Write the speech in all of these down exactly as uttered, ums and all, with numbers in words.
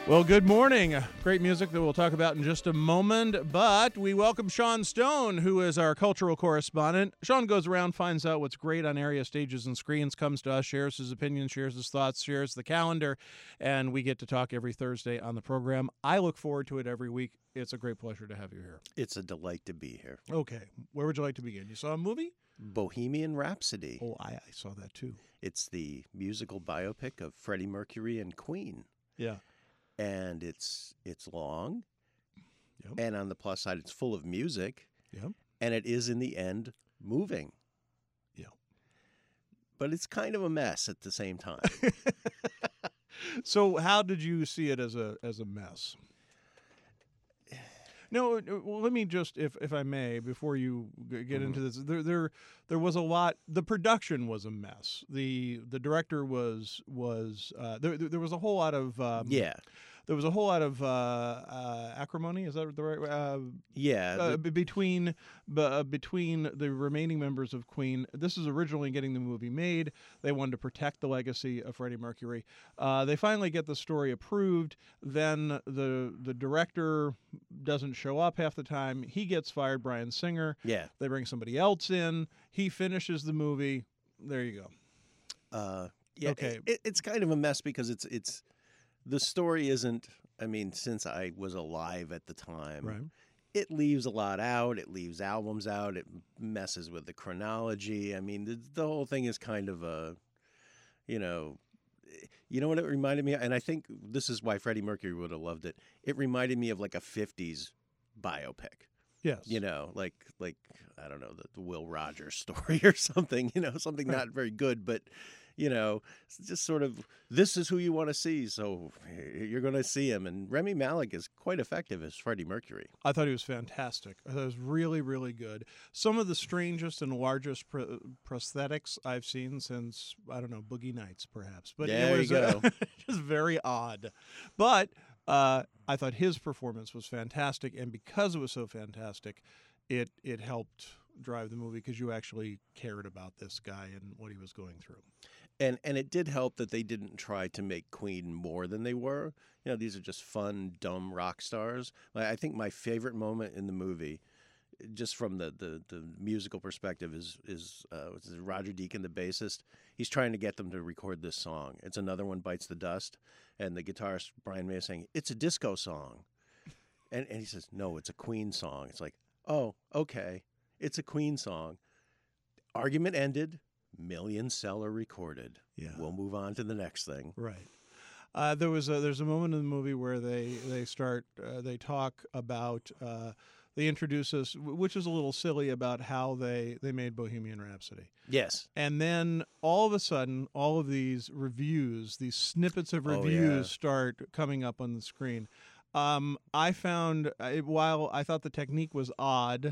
Well, good morning. Great music that we'll talk about in just a moment, but we welcome Sean Stone, who is our cultural correspondent. Sean goes around, finds out what's great on area stages and screens, comes to us, shares his opinions, shares his thoughts, shares the calendar, and we get to talk every Thursday on the program. I look forward to it every week. It's a great pleasure to have you here. It's a delight to be here. Okay. Where would you like to begin? You saw a movie? Bohemian Rhapsody. Oh, I, I saw that too. It's the musical biopic of Freddie Mercury and Queen. Yeah. And it's it's long, Yep. and on the plus side, it's full of music, Yep. and it is, in the end, moving. Yeah. But it's kind of a mess at the same time. So how did you see it as a as a mess? No, well, let me just, if if I may, before you g- get Mhm. into this, there there there was a lot. The production was a mess. the The director was was uh, there. There was a whole lot of um, Yeah. There was a whole lot of uh, uh, acrimony. Is that the right? Uh, Yeah. uh, the- b- between b- uh, between the remaining members of Queen. This is originally getting the movie made. They wanted to protect the legacy of Freddie Mercury. Uh, they finally get the story approved. Then the the director doesn't show up half the time. He gets fired, Bryan Singer. yeah. They bring somebody else in. He finishes the movie. There you go. Uh, yeah. Okay. It, it's kind of a mess because it's it's the story isn't. I mean, since I was alive at the time, Right. it leaves a lot out. It leaves albums out. It messes with the chronology. I mean, the, the whole thing is kind of a, you know, you know what it reminded me of? And I think this is why Freddie Mercury would have loved it. It reminded me of like a fifties biopic, Yes. you know, like, like I don't know, the, the Will Rogers story or something, you know, something Right. not very good, but, you know, it's just sort of, this is who you want to see, so you're going to see him. And Rami Malek is quite effective as Freddie Mercury. I thought he was fantastic. I thought it was really, really good. Some of the strangest and largest pr- prosthetics I've seen since, I don't know, Boogie Nights, perhaps. But There it you was go. uh, just very odd. But uh, I thought his performance was fantastic, and because it was so fantastic, it it helped drive the movie because you actually cared about this guy and what he was going through. And and it did help that they didn't try to make Queen more than they were. You know, these are just fun, dumb rock stars. Like, I think my favorite moment in the movie, just from the, the, the musical perspective, is is uh, what's his- Roger Deakin, the bassist. He's trying to get them to record this song. It's Another One Bites the Dust, and the guitarist Brian May is saying it's a disco song, and and he says no, it's a Queen song. It's like, oh, okay, it's a Queen song. Argument ended. Million seller recorded. Yeah. We'll move on to the next thing. Right. Uh, there was a, there's a moment in the movie where they they start uh, they talk about uh, they introduce us, which is a little silly, about how they they made Bohemian Rhapsody, Yes. and then all of a sudden all of these reviews, these snippets of Oh, reviews, yeah. start coming up on the screen. Um, I found uh, while I thought the technique was odd,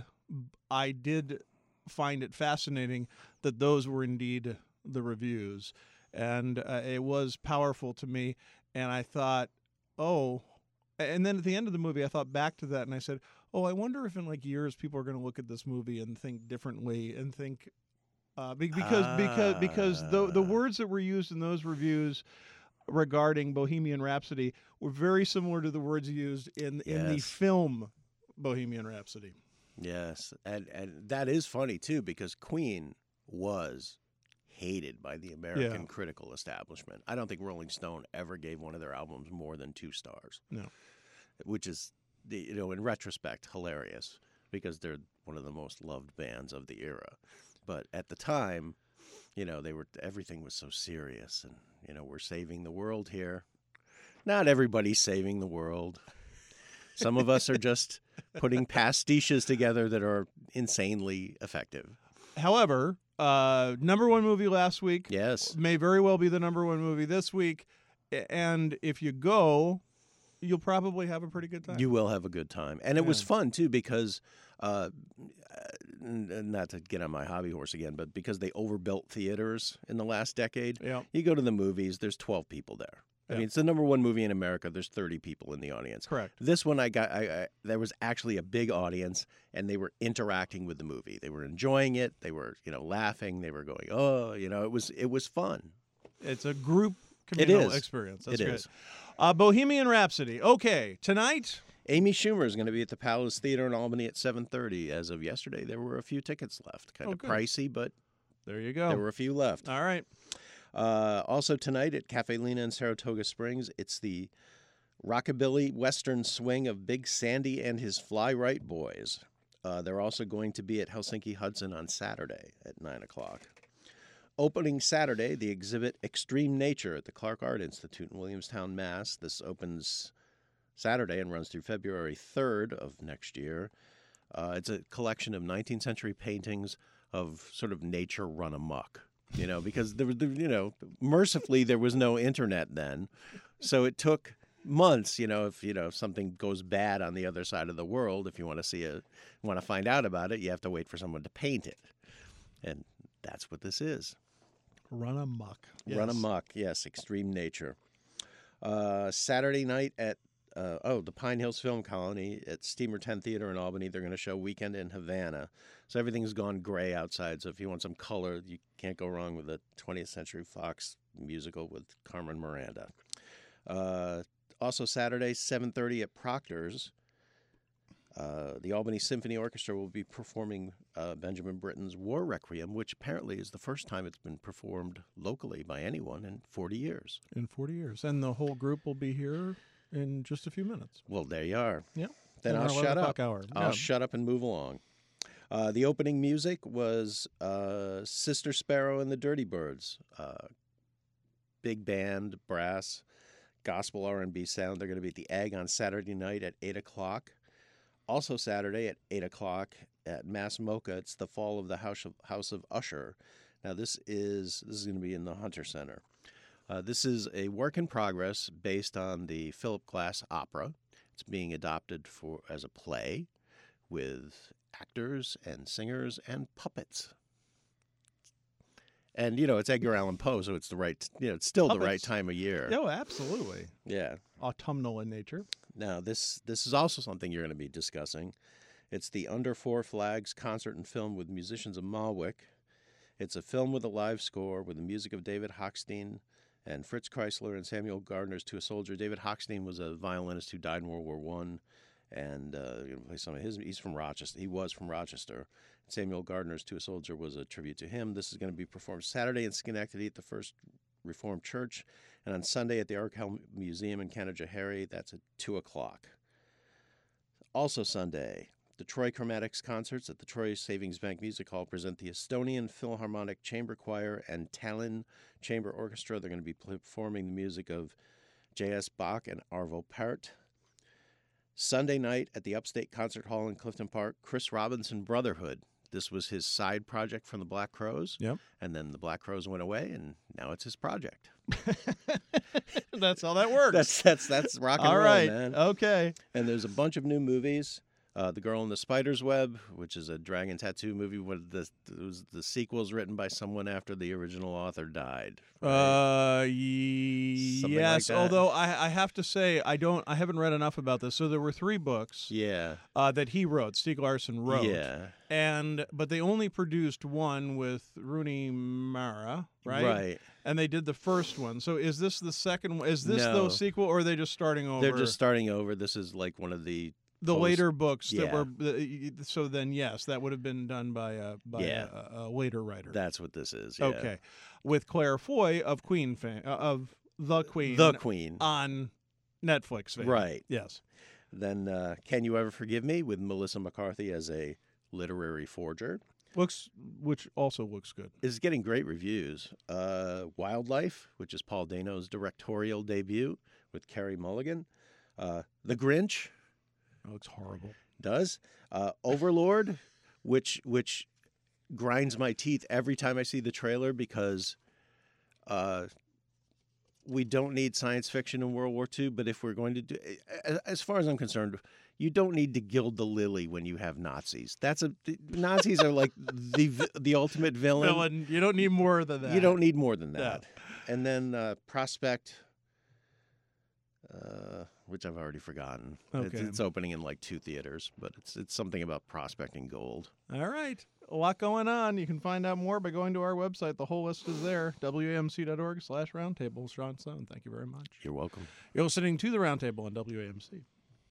I did find it fascinating that those were indeed the reviews. And uh, it was powerful to me. And I thought, oh, and then at the end of the movie, I thought back to that and I said, oh, I wonder if in like years people are going to look at this movie and think differently and think, uh, be- because because because the the Ah. words that were used in those reviews regarding Bohemian Rhapsody were very similar to the words used in in the Yes. film Bohemian Rhapsody. Yes. And and that is funny too, because Queen was hated by the American Yeah. critical establishment. I don't think Rolling Stone ever gave one of their albums more than two stars. No. Which is, the you know, in retrospect, hilarious because they're one of the most loved bands of the era. But at the time, you know, they were everything was so serious, and you know, we're saving the world here. Not everybody's saving the world. Some of us are just putting pastiches together that are insanely effective. However, uh, number one movie last week Yes. may very well be the number one movie this week. A- And if you go, you'll probably have a pretty good time. You will have a good time. And it was Yeah. fun, too, because, uh, n- not to get on my hobby horse again, but because they overbuilt theaters in the last decade, Yeah. you go to the movies, there's twelve people there. I Yeah. mean, it's the number one movie in America. There's thirty people in the audience. Correct. This one, I got, I, I there was actually a big audience, and they were interacting with the movie. They were enjoying it. They were, you know, laughing. They were going, oh, you know, it was, it was fun. It's a group It communal is. experience. It That's great. is. Uh, Bohemian Rhapsody. Okay, tonight. Amy Schumer is going to be at the Palace Theater in Albany at seven thirty. As of yesterday, there were a few tickets left. Kind Oh, of good. pricey, but There you go. there were a few left. All right. Uh, also tonight at Cafe Lena in Saratoga Springs, it's the Rockabilly Western Swing of Big Sandy and his Fly Right Boys. Uh, they're also going to be at Helsinki Hudson on Saturday at nine o'clock. Opening Saturday, the exhibit Extreme Nature at the Clark Art Institute in Williamstown, Mass. This opens Saturday and runs through February third of next year. Uh, it's a collection of nineteenth century paintings of sort of nature run amok, you know, because there was, you know, mercifully there was no internet then, so it took months, you know, if you know something goes bad on the other side of the world, if you want to see it, want to find out about it, you have to wait for someone to paint it, and that's what this is. Run amok. Yes. Run amok, yes, Extreme Nature. Uh, Saturday night at Uh, oh, the Pine Hills Film Colony at Steamer ten Theater in Albany. They're going to show Weekend in Havana. So everything's gone gray outside. So if you want some color, you can't go wrong with a twentieth Century Fox musical with Carmen Miranda. Uh, also Saturday, seven thirty at Proctor's. Uh, the Albany Symphony Orchestra will be performing uh, Benjamin Britten's War Requiem, which apparently is the first time it's been performed locally by anyone in forty years. In forty years. And the whole group will be here in just a few minutes. Well, there you are. Yeah. Then In I'll our shut eleven up. o'clock Hour. I'll Yeah. shut up and move along. Uh, the opening music was uh, Sister Sparrow and the Dirty Birds. Uh, big band, brass, gospel R and B sound. They're going to be at the Egg on Saturday night at eight o'clock. Also Saturday at eight o'clock at Mass Mocha, it's the Fall of the House of, House of Usher. Now this is this is going to be in the Hunter Center. Uh, this is a work in progress based on the Philip Glass opera. It's being adopted for as a play with actors and singers and puppets. And, you know, it's Edgar Allan Poe, so it's the right, you know, it's still Puppets. the right time of year. Oh, absolutely. Yeah. Autumnal in nature. Now, this this is also something you're going to be discussing. It's the Under Four Flags concert and film with musicians of Malwick. It's a film with a live score with the music of David Hochstein and Fritz Kreisler and Samuel Gardner's To a Soldier. David Hochstein was a violinist who died in World War One, and uh, you know, play some of his. He's from Rochester. He was from Rochester. Samuel Gardner's To a Soldier was a tribute to him. This is going to be performed Saturday in Schenectady at the First Reformed Church, and on Sunday at the Arkell Museum in Canajoharie. That's at two o'clock. Also Sunday, the Troy Chromatics concerts at the Troy Savings Bank Music Hall present the Estonian Philharmonic Chamber Choir and Tallinn Chamber Orchestra. They're going to be performing the music of J S Bach and Arvo Pärt. Sunday night at the Upstate Concert Hall in Clifton Park, Chris Robinson Brotherhood. This was his side project from the Black Crowes. Yep. And then the Black Crowes went away, and now it's his project. That's how that works. That's that's that's rock and All roll, right. man. Okay. And there's a bunch of new movies. Uh, the Girl in the Spider's Web, which is a dragon tattoo movie. What the it was the sequel's written by someone after the original author died. right? Uh, ye- Something like yes. that. Although I, I have to say I don't, I haven't read enough about this. So there were three books yeah, uh, that he wrote. Stieg Larsson wrote. yeah, And but they only produced one with Rooney Mara, right? right. And they did the first one. So is this the second one? Is this No. the sequel, or are they just starting over? They're just starting over. This is like one of the the post- later books that Yeah. were. uh, So then, yes, that would have been done by a by Yeah. a, a later writer. That's what this is. Yeah. Okay, with Claire Foy of Queen fame, uh, of the Queen, The Queen. on Netflix fame. Right. Yes. Then uh, Can You Ever Forgive Me with Melissa McCarthy as a literary forger. Looks, which also looks good. Is getting great reviews. Uh, Wildlife, which is Paul Dano's directorial debut with Carey Mulligan. Uh, the Grinch It looks horrible. does. Uh, Overlord, which which grinds my teeth every time I see the trailer because uh, we don't need science fiction in World War Two. But if we're going to do, as far as I'm concerned, you don't need to gild the lily when you have Nazis. That's a the Nazis are like the the ultimate villain. Villain, you don't need more than that. You don't need more than Yeah. that. And then uh, Prospect. Uh, which I've already forgotten. It's, Okay. it's opening in like two theaters, but it's it's something about prospecting gold. All right. A lot going on. You can find out more by going to our website. The whole list is there. W A M C dot org slash roundtable. Sean Sloan, thank you very much. You're welcome. You're listening to The Roundtable on W A M C.